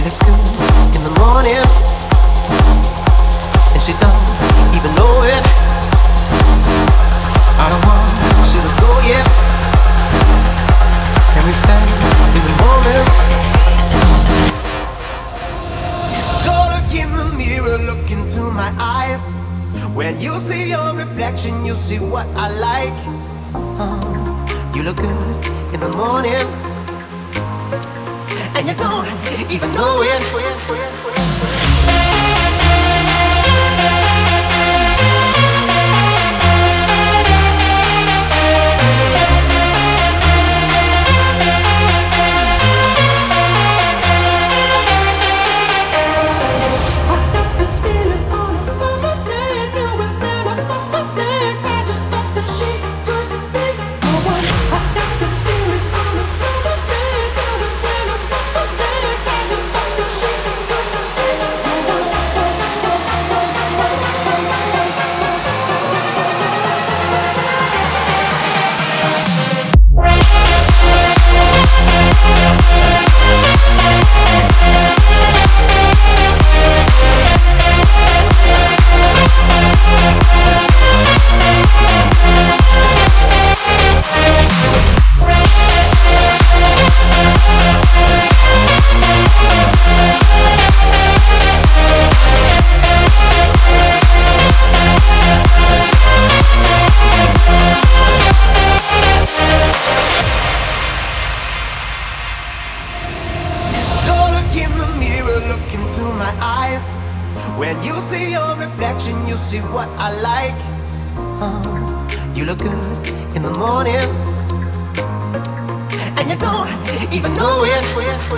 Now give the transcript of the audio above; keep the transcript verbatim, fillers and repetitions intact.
looks good in the morning, and she don't even know it. I don't want you to go yet. Can we stay in the moment? Don't look in the mirror, look into my eyes. When you see your reflection, you see what I like. Oh, you look good in the morning, and you don't even know it. When you see your reflection, you see what I like. Oh, you look good in the morning, and you don't even know it.